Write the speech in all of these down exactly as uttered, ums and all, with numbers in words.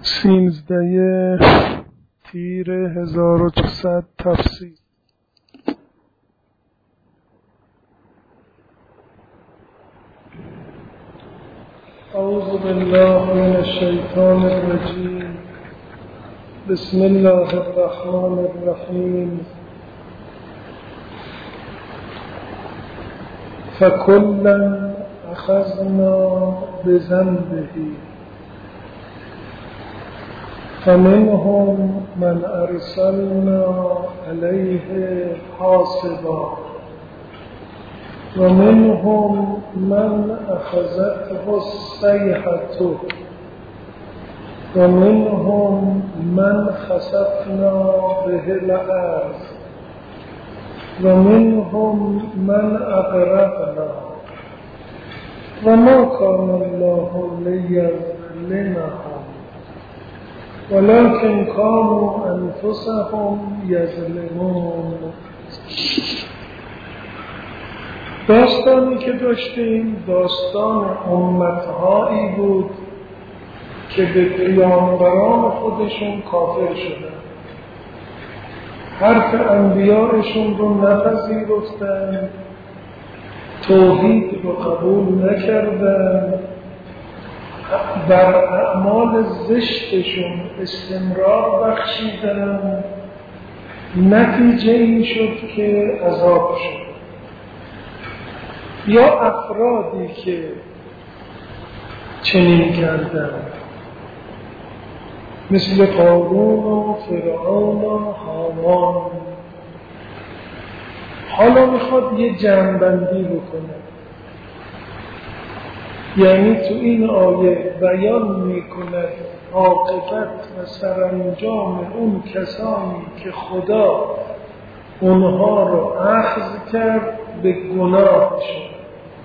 سینزده تیر هزار و چهارصد تفسیر. اعوذ بالله من الشیطان الرجیم. بسم الله الرحمن الرحیم. فکلا اخذنا بذنبه فمنهم من ارسلنا علیه حاصبا ومنهم من اخذته الصیحة ومنهم من خسفنا به الارض ومنهم من اغرقنا وما كان الله ليظلمهم ولكن كانوا انفسهم یظلمون. داستانی که داشتیم داستان امتهایی بود که به پیامبران خودشون کافر شدن، حرف انبیایشون رو نپذیرفتن، توحید رو قبول نکردن، بر اعمال زشتشون استمرار بخشیدن. نتیجه این شد که عذاب شد. یا افرادی که چنین کردن مثل قارون و فرعون و هامان. حالا میخواد یه جمع‌بندی بکنه، یعنی تو این آیه بیان میکند عاقبت و سرانجام اون کسانی که خدا اونها رو اخذ کرد به گناهشون،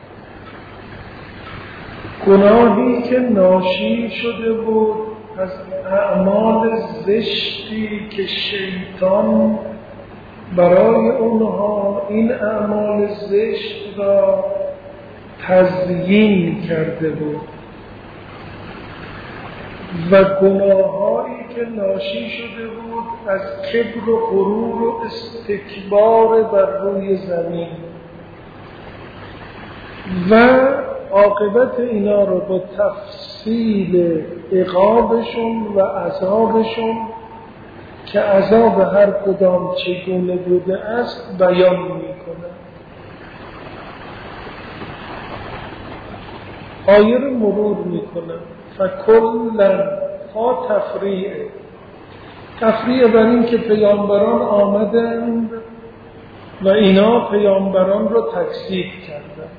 گناهی که ناشی شده بود از اعمال زشتی که شیطان برای اونها این اعمال زشت را تزیین کرده بود و گناهایی که ناشی شده بود از کبر و غرور و استکبار بر روی زمین. و عاقبت اینا رو با تفصیل عقابشون و عذابشون که عذاب هر کدام چگونه بوده است بیان میکنه. آیه رو مرور میکنم. فکلن ها تفریعه تفریعه بر این که پیامبران آمدند و اینا پیامبران رو تکذیب کردند.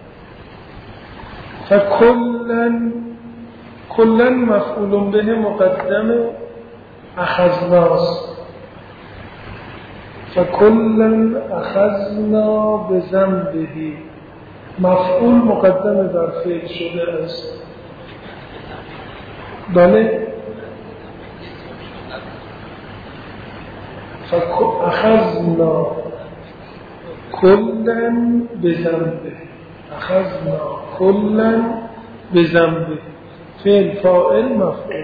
فکلن کلن مفعول به مقدم اخذناست. فکلن اخذنا بذنبه مفعول مقدم بر فعل شده است. بله، اخذنا کلن بذنبه اخذنا کلن بذنبه فعل فاعل مفعول.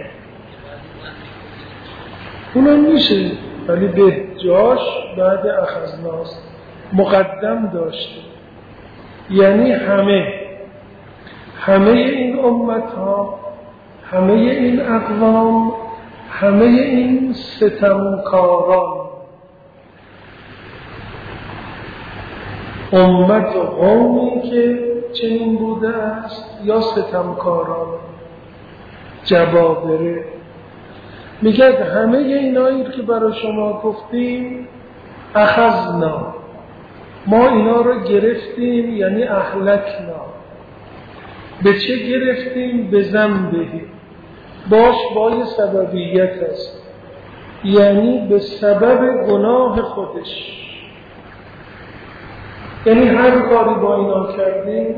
اونم میشه ولی به جاش بعد اخذناست مقدم داشته. یعنی همه همه این امت ها، همه این اقوام، همه این ستمکاران، امت و قومی که چنین بوده است یا ستمکاران جبابره، میگه همه اینایی که برای شما گفتیم اخذنا ما اینا رو گرفتیم، یعنی اهلکنا. به چه گرفتیم؟ به ذنبه. باش بای سببیت است، یعنی به سبب گناه خودش. یعنی هر کاری با اینا کردیم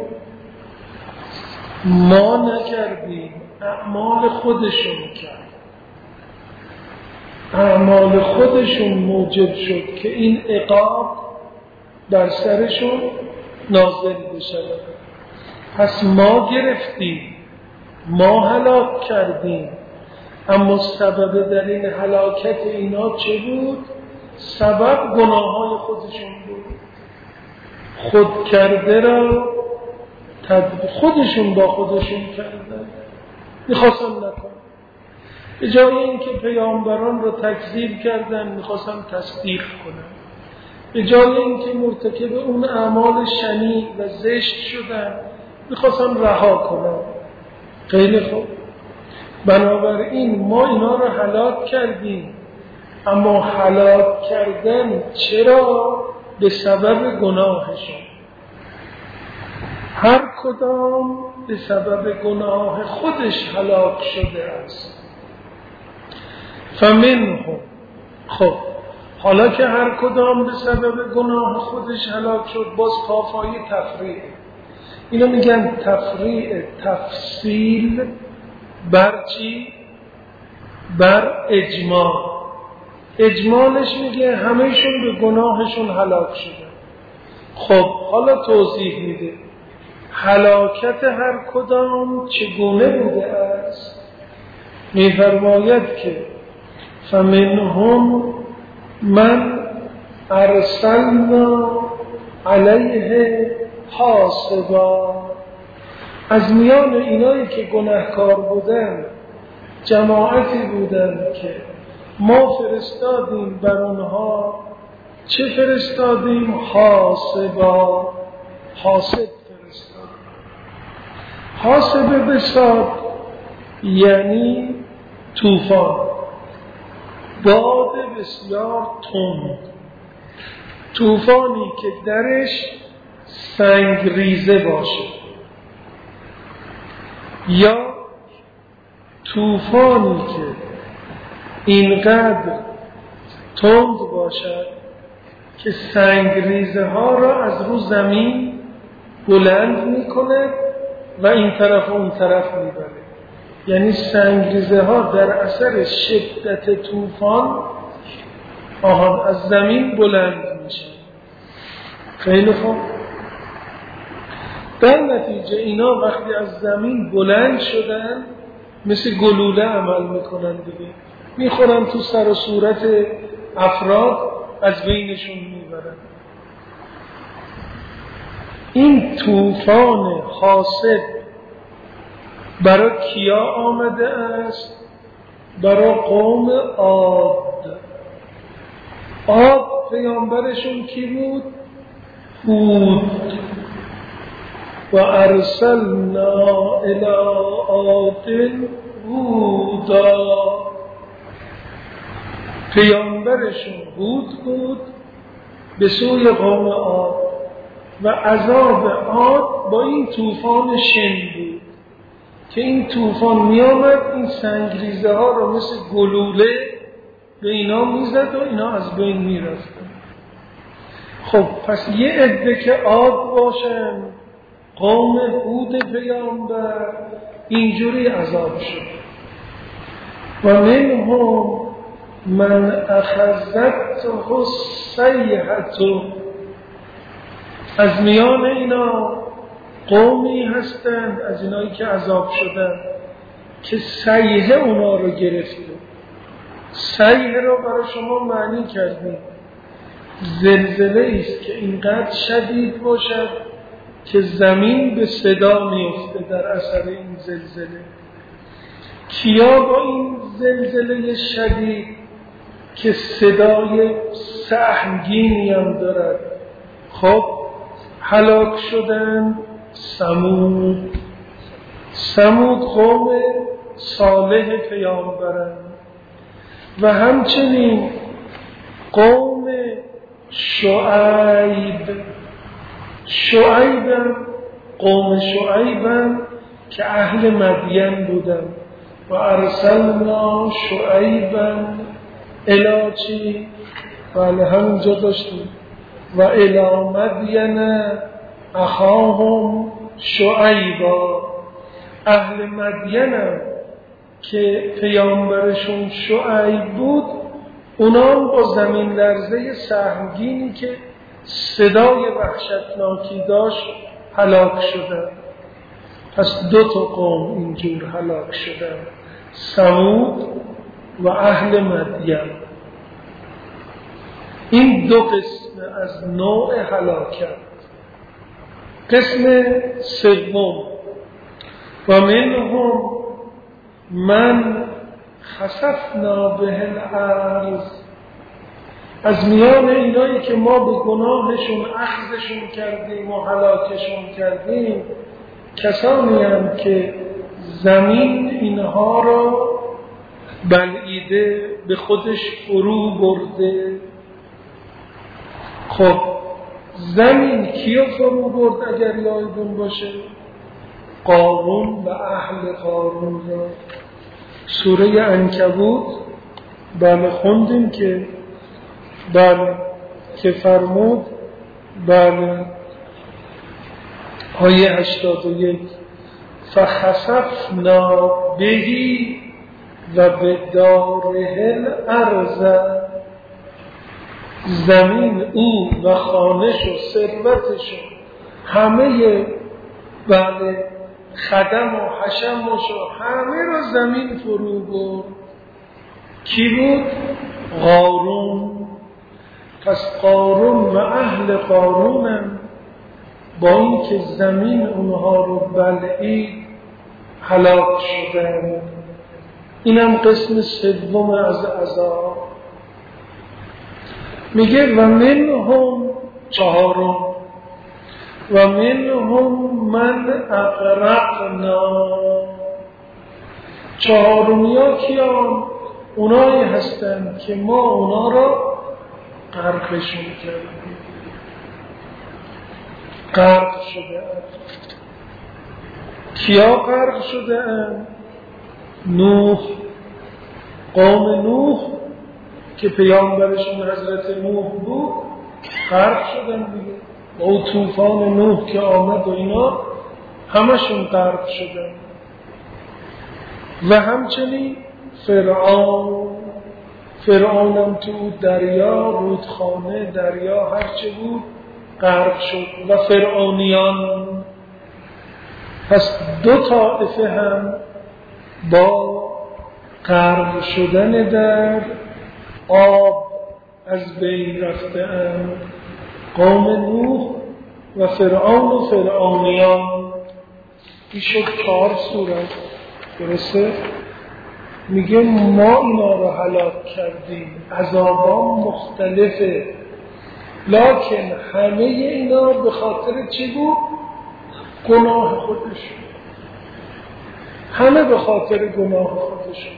ما نکردیم، اعمال خودشون کرد. اعمال خودشون موجب شد که این عقاب در سرشون نازل بشه. پس ما گرفتیم، ما هلاک کردیم، اما سبب در این هلاکت اینا چه بود؟ سبب گناه های خودشون بود. خود کرده را خودشون با خودشون کردن، میخواستن نکنن. به جای اینکه پیامبران را تکذیب کردن میخواستن تصدیق کنن. به جای اینکه مرتکب اون اعمال شنیع و زشت شدن میخواستن رها کنن. خیلی خوب، بنابراین ما اینا رو هلاک کردیم، اما هلاک کردن چرا؟ به سبب گناهشون. هر کدام به سبب گناه خودش هلاک شده است. فمنهم، خب حالا که هر کدام به سبب گناه خودش هلاک شد، باز کافای تفریع. اینو میگن تفریع تفصیل بر چی؟ بر اجماع. اجمالش میگه همهشون به گناهشون هلاک شدن. خب حالا توضیح میده هلاکت هر کدام چگونه بوده است. میفرماید که فمنهم من ارسلنا علیه حاصبا، از میان اینایی که گناهکار بودن جماعتی بودن که ما فرستادیم بر اونها. چه فرستادیم؟ حاصبا، حاصب فرستادیم. حاصب بساط یعنی طوفان، باد بسیار تند، طوفانی که درش سنگریزه باشه، یا طوفانی که اینقدر تند باشد که سنگریزه ها را از رو زمین بلند میکنه و این طرف و اون طرف میبره. یعنی سنگریزه ها در اثر شدت طوفان آهان از زمین بلند میشه. خیلی خوب، در نتیجه اینا وقتی از زمین بلند شدن مثل گلوله عمل میکنن دیگه، میخورن تو سر و صورت افراد، از بینشون میبرن. این طوفان حاصب برای کیا آمده است؟ برای قوم عاد. عاد پیامبرشون کی بود؟ هود. و ارسلنا الی عاد هودا، پیامبرشون هود بود به سوی قوم عاد و عذاب عاد با این طوفان شن بود که این طوفان می آمد این سنگریزه ها رو مثل گلوله به اینا می زد و اینا از بین می رفتن. خب پس یه عده که عاد باشن قوم هود پیامبر اینجوری عذاب شد. و منهم من اخذته الصیحة، از میان اینا قومی هستند از اینایی که عذاب شدن که صیحه اونا رو گرفته. صیحه رو برای شما معنی کردیم زلزله است که اینقدر شدید باشد که زمین به صدا میفته در اثر این زلزله. کیا با این زلزله شدید که صدای سهمگینی هم دارد خب هلاک شدن؟ ثمود. ثمود قوم صالح پیامبرند و همچنین قوم شعیب. شعیب قوم شعیب که اهل مدین بودن. و ارسلنا شعیبا الی چی؟ بله همینجا داشتیم و الی مدین اخاهم شعیبا. اهل مدین که پیامبرشون شعیب بود اونا با زمین لرزه سهمگینی که صدای وحشتناکی داشت هلاک شدن. پس دو تا قوم اینجور هلاک شدن. ثمود و اهل مدین. این دو قسم از نوع هلاکت. قسم سوم و منهم من خسفنا به الارض، از میان اینایی که ما به گناهشون اخذشون کردیم و هلاکشون کردیم کسانی هم که زمین اینها را بلعیده به خودش فرو برده. خب زمین کیو فرو برد اگر یادتون باشه؟ قارون و اهل قارون را. سوره عنکبوت بله خوندیم که بله که فرمود بله آیه هشتاد و یک فخسفنا بهی و به داره الارض، زمین او و خانش و ثروتش و همه بله خدم و حشمش و همه را زمین فرو برد. کی بود؟ قارون. پس قارون و اهل قارونم با این که زمین اونها رو بلعید هلاک شدن. اینم قسم سوم از عذاب. میگه و منهم چهارم و منهم من اغرقنا. چهارمی ها کیان؟ اونایی هستن که ما اونا را غرقشون کردیم، غرق شده اند. کیا غرق شده اند؟ نوح، قوم نوح که پیامبرشون حضرت نوح بود غرق شدن دیگه. او طوفان نوح که آمد و اینا همشون غرق شدن. و همچنین فرعون، فرعونم تو دریا، رودخانه دریا هرچه بود غرق شد و فرعونیان. پس دو طائفه هم با غرق شدن در آب از بین رفته اند، قوم نوح و فرعون و فرعونیان. این شد چهار صورت. درسته؟ میگه ما اینا رو هلاک کردیم، عذابا مختلفه، لکن همه اینا به خاطر چی بود؟ گناه خودشون. همه به خاطر گناه خودشون.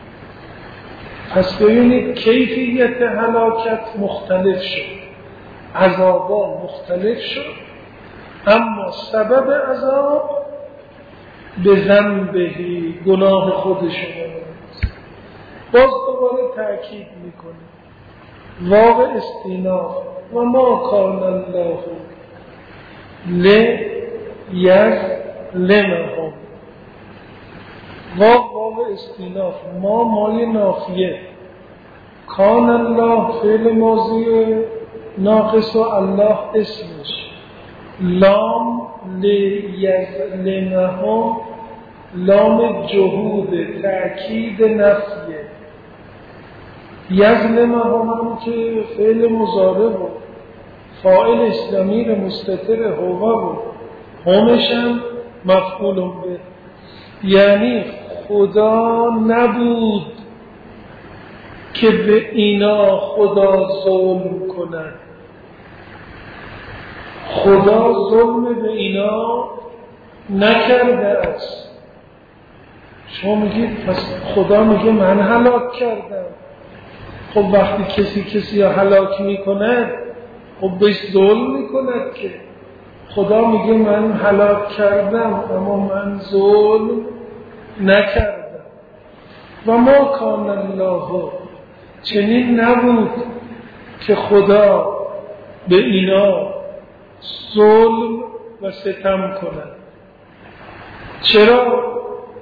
پس ببینید کیفیت هلاکت مختلف شد، عذابا مختلف شد، اما سبب عذاب به ذنبهی، گناه خودشون. باز دوباره تأکید میکنه واو استیناف و ما کان الله لیظلمهم. واو واو استیناف، ما مال نافیه، کان الله فعل ماضی ناقص و الله اسمش، لام لیظلمهم لام جهود تأکید نفیه، یظلمهم هم که فعل مضارع بود، فاعل ضمیر مستتر هو بود، همش هم مفعول به. یعنی خدا نبود که به اینا خدا ظلم کند، خدا ظلم به اینا نکرده است. شما میگید پس خدا میگه من هلاک کردم. خب وقتی کسی کسی را هلاک میکند خب بهش ظلم میکند که. خدا میگه من هلاک کردم اما من ظلم نکردم. و ما کان الله، چنین نبود که خدا به اینا ظلم و ستم کند. چرا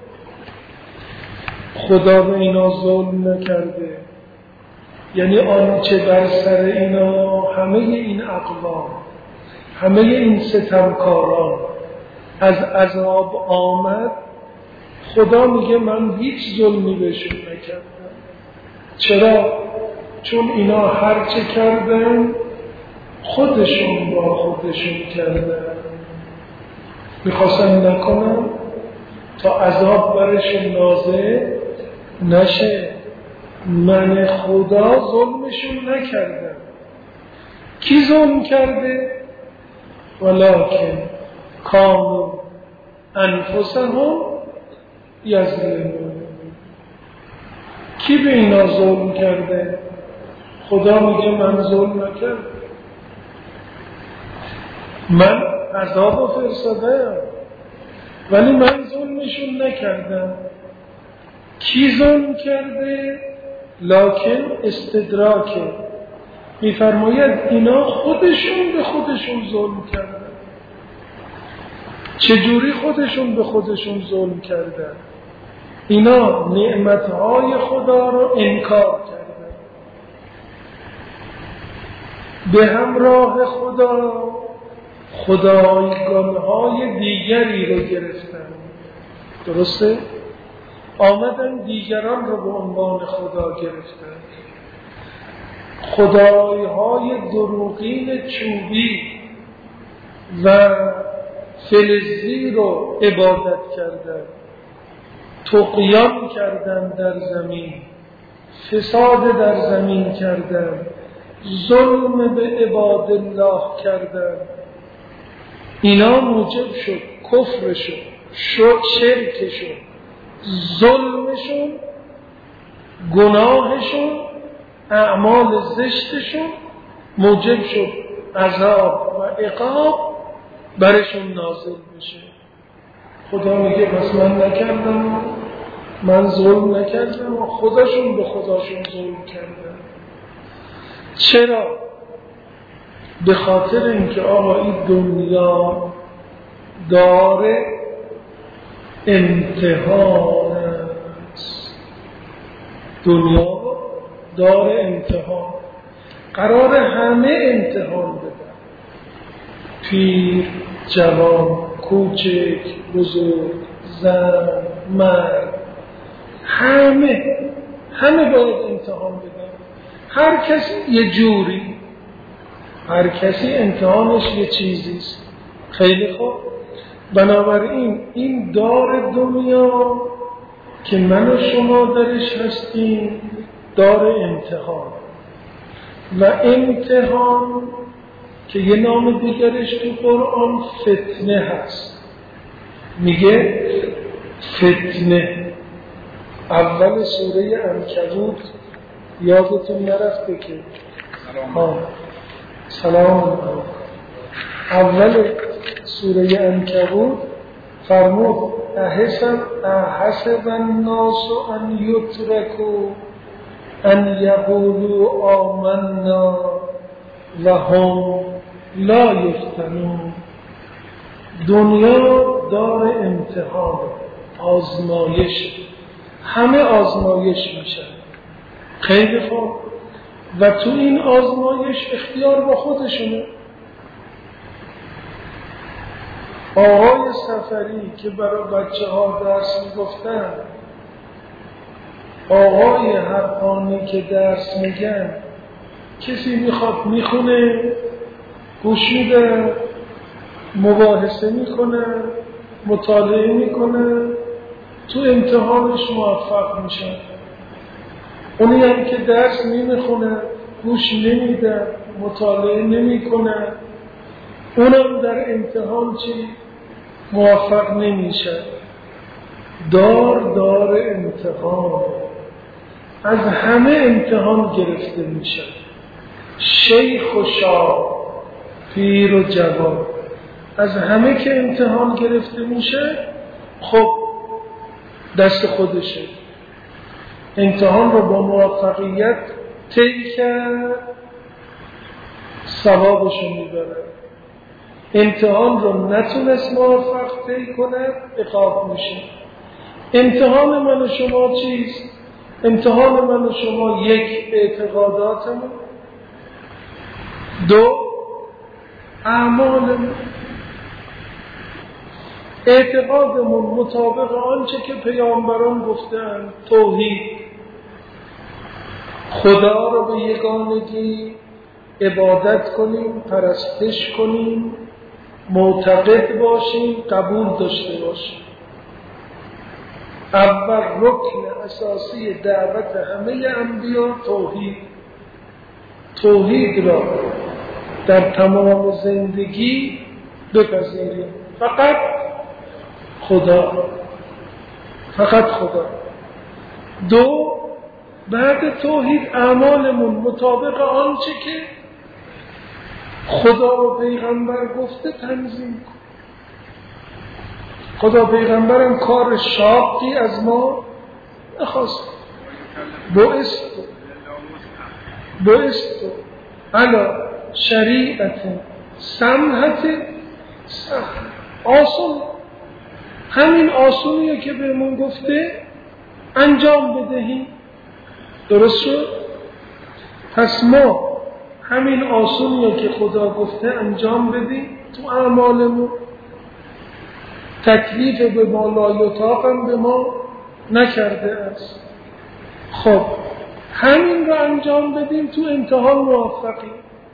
خدا به اینا ظلم نکرده؟ یعنی آنچه بر سر اینا همه این اقوام، همه این ستمکاران از عذاب آمد، خدا میگه من هیچ ظلمی بهشون نکردم. چرا؟ چون اینا هرچه کردن خودشون با خودشون کردن، میخواستن نکنن تا عذاب برشون نازل نشه. من خدا ظلمشون نکردم. کی ظلم کرده؟ ولکن کانوا انفسهم یظلمون. کی به اینا ظلم کرده؟ خدا میگه من ظلم نکردم، من عذاب و فرستادم، ولی من ظلمشون نکردم. کی ظلم کرده؟ لکن استدراکه، میفرماید اینا خودشون به خودشون ظلم کردن. چجوری خودشون به خودشون ظلم کردن؟ اینا نعمتهای خدا رو انکار کردن، به همراه خدا خدایگانهای دیگری رو گرفتن. درسته؟ آمدن دیگران رو به عنوان خدا گرفتن. خدایهای دروغین چوبی و فلزی رو عبادت کردن، طغیان کردن در زمین، فساد در زمین کردن، ظلم به عباد الله کردن. اینا موجب شد کفرشون، شد شرکشون، ظلمشون، گناهشون، اعمال زشتشون موجب شد عذاب و عقاب برشون نازل بشه. خدا میگه پس من نکردم، من ظلم نکردم و خودشون به خداشون ظلم کردن. چرا؟ به خاطر اینکه آقا این دنیا داره امتحان است. دنیا داره امتحان، قرار همه امتحان بدن، پیر، جوان، کوچک، بزرگ، زن، مرد، همه همه باید امتحان بدن. هر کسی یه جوری، هر کسی امتحانش یه چیزیست. خیلی خوب. بنابراین این دار دنیا که من و شما درش هستیم دار امتحان، و امتحان که یه نام دیگرش تو قرآن فتنه هست. میگه فتنه. اول سوره عنکبوت یادتون نرفته که ها سلام علیکم. اول سوره عنکبوت فرمود احسب احسب الناس ان یترکوا ان یقولوا آمنا و هم لا یفتنون. دنیا دار امتحان، آزمایش، همه آزمایش میشن. خیلی خوب. و تو این آزمایش اختیار با خودشونه. آقای سفری که برای بچه ها درس میگفتن، آقای حقانی که درس میگن، کسی میخواد میخونه، گوش میده، مباحثه میکنه، مطالعه میکنه، تو امتحانش موفق میشه. اونی هم که درس نمیخونه، گوش نمیده، مطالعه نمیکنه، اونم در امتحان چی؟ موفق نمیشه. دار دار امتحان، از همه امتحان گرفته میشه. شیخ و شاب، پیر و جوان، از همه که امتحان گرفته میشه. خب دست خودشه. امتحان رو با موفقیت طی کرد، ثوابشو میبره. امتحان رو نتونست موفق طی کنه، عقاب میشه. امتحان من و شما چیست؟ امتحان من و شما یک، اعتقاداتمون، دو، اعمالمون. اعتقادمون مطابق آنچه که پیامبران گفتند، توحید، خدا رو به یگانگی عبادت کنیم، پرستش کنیم، معتقد باشیم، قبول داشته باشیم. اول رکن اساسی دعوت همه انبیا توحید. توحید را در تمام زندگی بپذیریم. فقط خدا، فقط خدا. دو، بعد توحید اعمالمون مطابق آنچه که خدا و پیغمبر گفته تنظیم کن. خدا پیغمبرم کار شاقی از ما نخواست. بعثت بعثت علی شریعت سمحت سهل. آسون، همین آسونیه که بهمون گفته انجام بدهیم. درست شد؟ پس ما همین آسونیه که خدا گفته انجام بدیم تو اعمالمون. تکلیف به ما لایطاقم به ما نکرده است. خب همین رو انجام بدیم، تو امتحان موفقیم.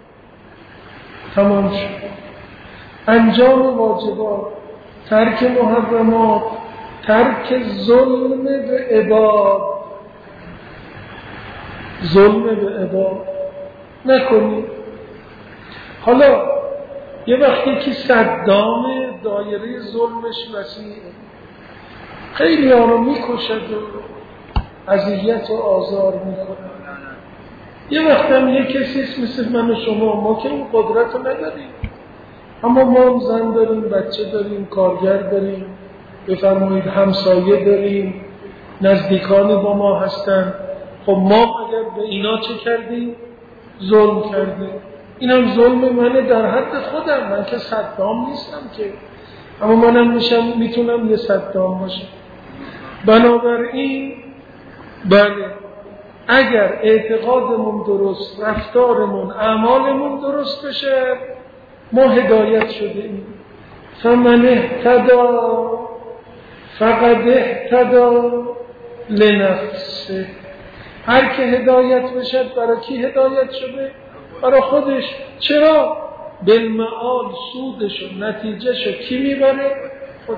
تمام شد. انجام واجبات، ترک محرمات، ترک ظلم به عباد. ظلم به عباد نکنید. حالا یه وقتی که صدام دایره ظلمش وسیعه، خیلی ها رو میکشد و اذیت و آزار میکنه. یه وقت هم یه کسیست مثل من و شما، ما که اون قدرت رو نداریم، اما ما هم زن داریم، بچه داریم، کارگر داریم، بفرمایید همسایه داریم، نزدیکانی با ما هستن. خب ما اگر به اینا چه کردیم؟ ظلم کردیم. این هم ظلم منه در حد خودم. من که صدام نیستم که، اما منم میشم میتونم یه صدام باشم. بنابراین بله، اگر اعتقادمون درست، رفتارمون، اعمالمون درست بشه، ما هدایت شده ایم. فمن اهتدا فقد اهتدا لنفسه. هر که هدایت بشه، برای کی هدایت شده؟ برای خودش. چرا؟ بالمعال، سودش و نتیجهش کی میبره؟ خودش.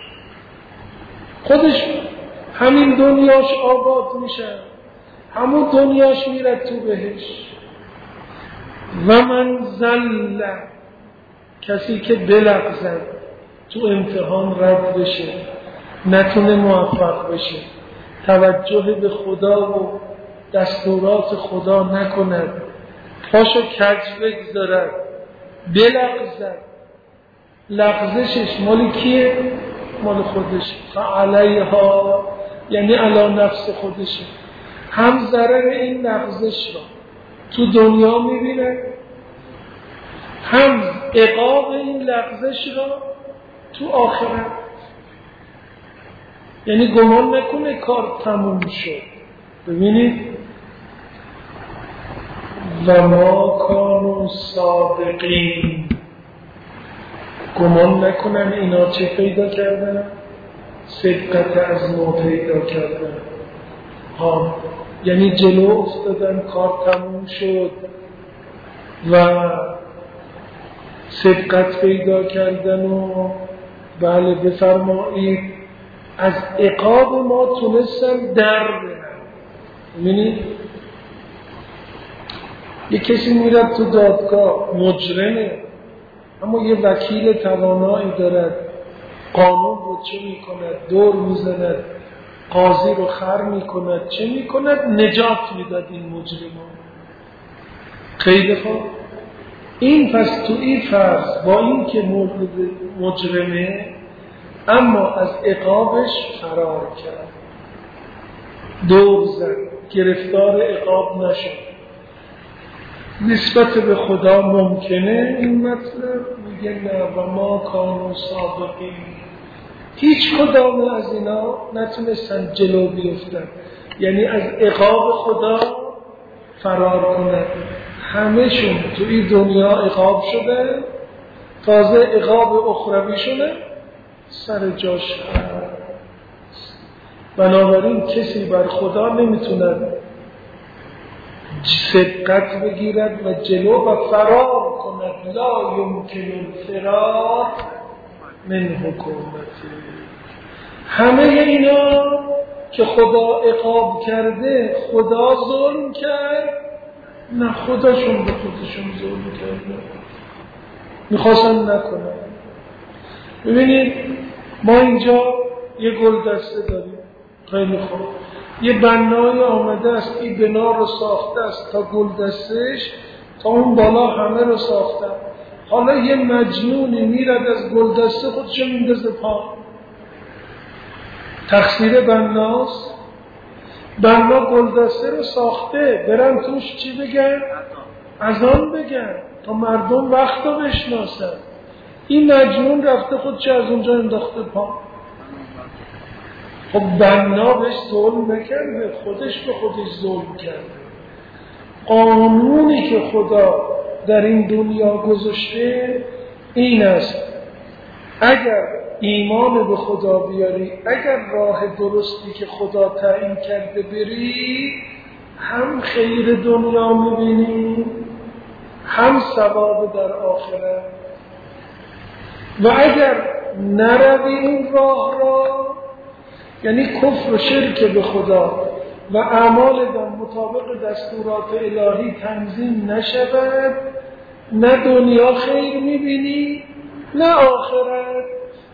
خودش همین دنیاش آباد میشه، همون دنیاش میره تو بهش. و من ذل، کسی که بلغزد، تو امتحان رد بشه، نتونه موفق بشه، توجه به خدا و دستورات خدا نکند، پاشو کج بگذارد، بلغزد. لغزشش مال کیه؟ مال خودش. فعلیها یعنی علی نفس خودشه. هم ضرر این لغزش را تو دنیا میبینه، هم عقاب این لغزش را تو آخرت. یعنی گمان نکنه کار تموم شد. ببینید و ما کانوا سابقین، گمان نکنن اینا چه پیدا کردن؟ سبقت از ما پیدا کردن. ها، یعنی جلو افتادن، کار تموم شد و سبقت پیدا کردن و بله بفرمایید از عقاب ما تونستن در برن. ببینید یه کسی میرد تو دادگاه، مجرمه، اما یه وکیل توانایی دارد، قانون رو چه میکند؟ دور میزند، قاضی رو خر میکند، چه میکند؟ نجات میداد این مجرمان. خیلی خوب. این پس تو این فرض با این که مجرمه اما از عقابش فرار کرد، دور زد، گرفتار عقاب نشد. نسبت به خدا ممکنه این مطلب؟ میگه نه. و ما کانوا سابقین، هیچ کدام از اینا نتونستن جلو بیفتن، یعنی از عقاب خدا فرار کنن. همه شون تو این دنیا عقاب شده، تازه عقاب اخروی شده سر جاش هست. بنابراین کسی بر خدا نمیتوند سبقت بگیرد و جلو و فرار کند. لا یمکن الفرار من حکومتی. همه اینا که خدا عقاب کرده، خدا ظلم کرد؟ نه، خودشون به خودشون ظلم کرده، میخواستن نکنن. ببینید ما اینجا یه گل دسته داریم، خیلی خوب، یه بنای آمده است، این بنا رو ساخته است تا گل دستش تا اون بالا همه رو ساختن. حالا یه مجنونی میرد از گل دسته خودشو میندازه پا. تقصیر بناست؟ بنا گل دسته رو ساخته، برن توش چی بگن؟ اذان بگن تا مردم وقت رو بشناسن. این مجنون رفته خودش از اونجا انداخته پا. خب بنا بهش ظلم نکرده، خودش به خودش ظلم کرده. قانونی که خدا در این دنیا گذاشته این است: اگر ایمان به خدا بیاری، اگر راه درستی که خدا تعیین کرده بری، هم خیر دنیا میبینی هم ثواب در آخرت. و اگر نروی این راه را، یعنی کفر و شرک به خدا و اعمال در مطابق دستورات الهی تنظیم نشود، نه دنیا خیر میبینی نه آخرت.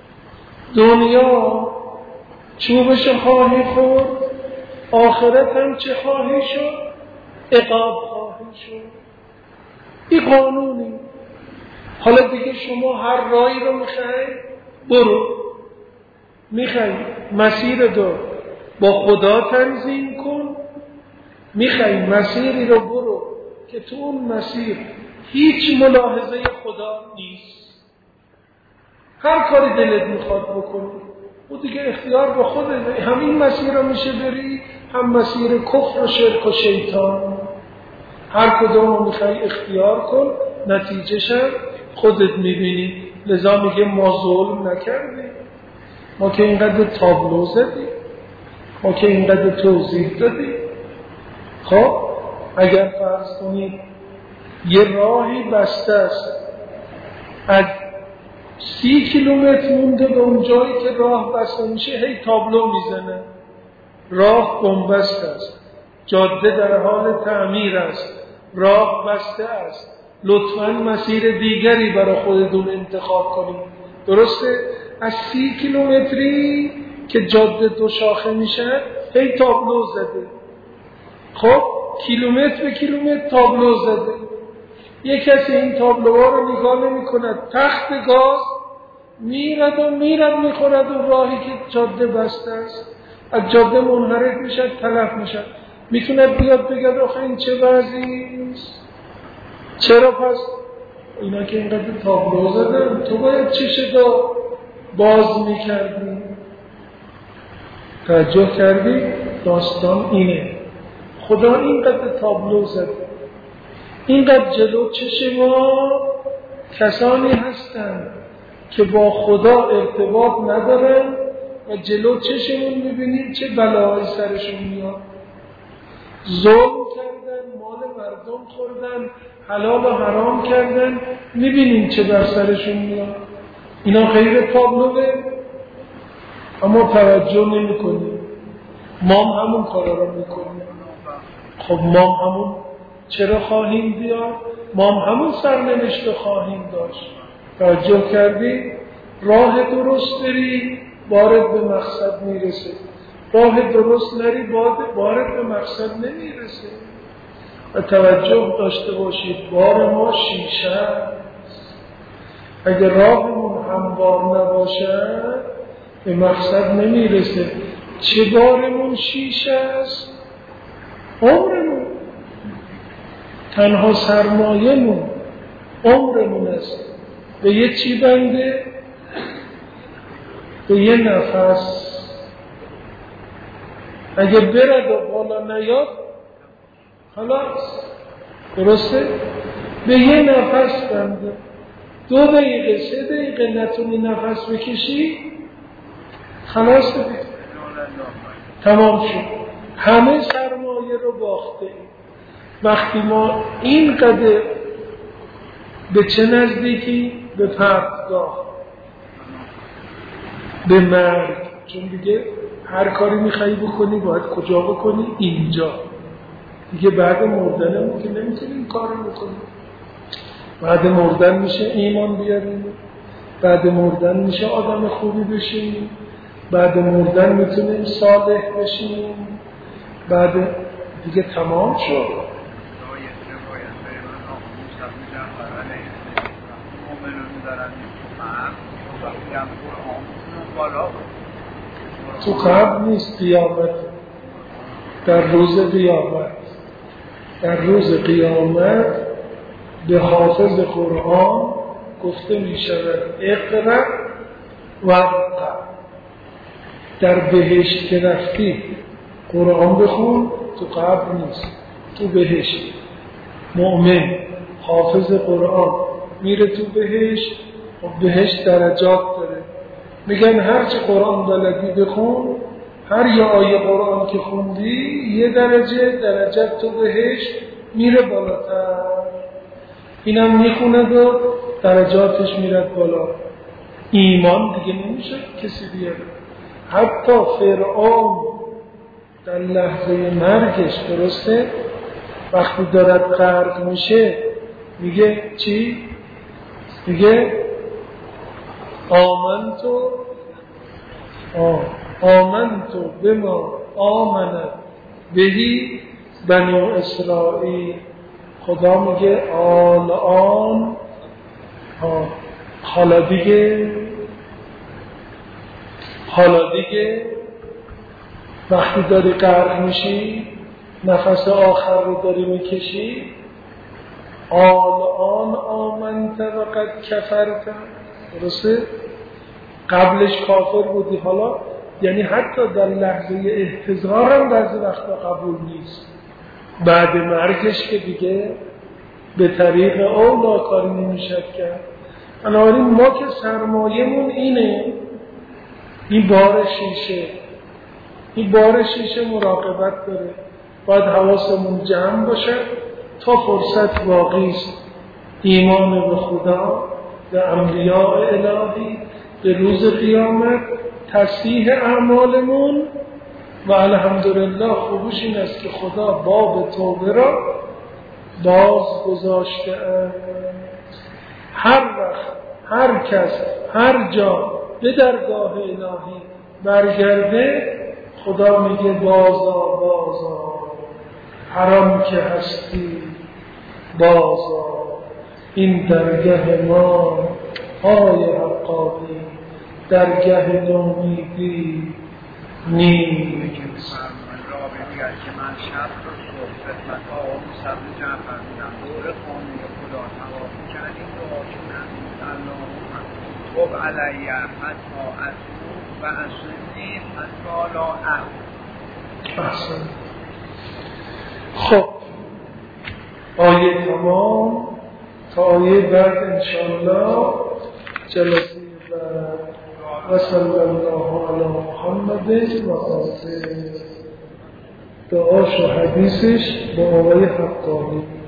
دنیا چوبش خواهی خورد، آخرت هم چه خواهی شد؟ عقاب خواهی شد. این قانونی. حالا دیگه شما هر راهی رو میخوای برو، میخوای مسیر رو با خدا تنظیم کن، میخوای مسیری رو برو که تو اون مسیر هیچ ملاحظه خدا نیست، هر کاری دلت میخواد بکنی، و دیگه اختیار با خودت. همین مسیر رو میشه بری، هم مسیر کفر و شرک و شیطان. هر کدوم رو میخوای اختیار کن، نتیجهش خودت میبینی. لذا میگه ما ظلم نکردیم، ما که اینقدر تابلو زدیم، ما که اینقدر توضیح دادیم. خب اگر فرض کنید یه راهی بسته است، از سی کیلومتر مونده به اون جایی که راه بسته میشه هی تابلو میزنه، راه بنبست است، جاده در حال تعمیر است، راه بسته است، لطفاً مسیر دیگری برای خودتون انتخاب کنید. درسته؟ از سی کیلومتری که جاده دو شاخه میشه هی تابلو زده. خب کیلومتر به کیلومتر تابلو زده. یک کسی این تابلوها رو نگاه نمی کند، تخت گاز میرد و میرد میخورد و راهی که جاده بسته است، از جاده منحرف میشد، تلف میشد. میتونه بیاد بگه آخه این چه وضعیست؟ چرا پس اینا که اینقدر تابلو زدن تو باید چشتو باز میکردی؟ توجه کردی؟ داستان اینه. خدا اینقدر تابلو زده، اینقدر جلو چشم ما کسانی هستند که با خدا ارتباط ندارن و جلو چشمون میبینیم چه بلاهایی سرشون میاد. ظلم کردن، مال مردم خوردن، حلال و حرام کردن، میبینیم چه بر سرشون میاد. اینا خیر تابلوه، اما توجه نمی کنیم. ما هم همون کارا رو میکنیم. خب ما هم همون چرا خواهیم بیاد؟ ما هم همون سرنوشت خواهیم داشت. توجه کردی؟ راه درست بری بارد به مقصد میرسه، راه درست نری بارد به مقصد نمیرسه. و توجه داشته باشید بار ما شیشه است. اگر راهمون هموار نباشه به مقصد نمیرسه. چه بارمون شیشه است؟ عمرمون. تنها سرمایه‌مون عمرمون است. به یه چی بنده؟ به یه نفس. اگه برد و بالا نیاد خلاص. درسته؟ به یه نفس بنده. دو دقیقه سه دقیقه نتونی نفس بکشی خلاص دیگه تمام شد. همه سرمایه رو باخته ایم. وقتی ما این قدر به چه نزدیکی؟ به پرتگاه، به مرگ. چون دیگه هر کاری میخوایی بکنی باید کجا بکنی؟ اینجا. دیگه بعد مردنمون که نمیتونیم این کار رو بکنیم. بعد مردن میشه ایمان بیاریم، بعد مردن میشه آدم خوبی بشیم، بعد مردن میتونیم صالح بشیم، بعد دیگه تمام شد. تو قبل نیست، قیامت. در روز قیامت در روز قیامت به حافظ قرآن گفته می شود اقرأ وارقا. در بهشت که رفتی قرآن بخون، تو قبر نیست، تو بهشت. مؤمن حافظ قرآن میره تو بهشت، و بهشت درجات داره. میگن هرچی قرآن بلدی بخون، هر یه آیه قرآن که خوندی یه درجه درجت تو بهشت میره بالاتر. اینم میخوند و درجاتش میرد بالا. ایمان دیگه نمیشه کسی بیاره. حتی فرعون در لحظه مرگش، درسته، وقتی دارد غرق میشه میگه چی؟ میگه آمنتو آمنتو بما آمنت بهی بنو اسرائیل. خدا میگه الان حالا دیگه حالا دیگه وقتی داری غرق میشی، نفس آخر رو داری میکشی، الان آمنت و قد کفرت. درسته؟ قبلش کافر بودی، حالا یعنی حتی در لحظه احتضار هم بعضی وقتا قبول نیست. بعد مرگش که دیگه به طریق اولا کاری نمیشد کرد. بنابراین ما که سرمایه‌مون اینه، این بار شیشه این بار شیشه مراقبت داره. باید حواسمون جمع باشه تا فرصت واقعی است. ایمان به خدا، به انبیاء الهی، به روز قیامت، تصحیح اعمالمون. و الحمدلله خوبش این است که خدا باب توبه را باز گذاشته است. هر وقت هر کس هر جا به درگاه الهی برگرده، خدا میگه بازا بازا، حرام که هستی بازا، این درگه ما های حقابی، درگه نومیدی نیست. که من شب رو صبح خدمت آقا موسوی جعفر میدم دور خانه خدا توافی کردیم دعا کنم اللهم خب علیه حتی اتوب و اصلی حتی لا ام. احسن. خب آیه تمام تا آیه بعد انشاءالله جلسه بعد. و صلی الله علی محمد و آله. دعاش و حدیثش با آقای حقانی.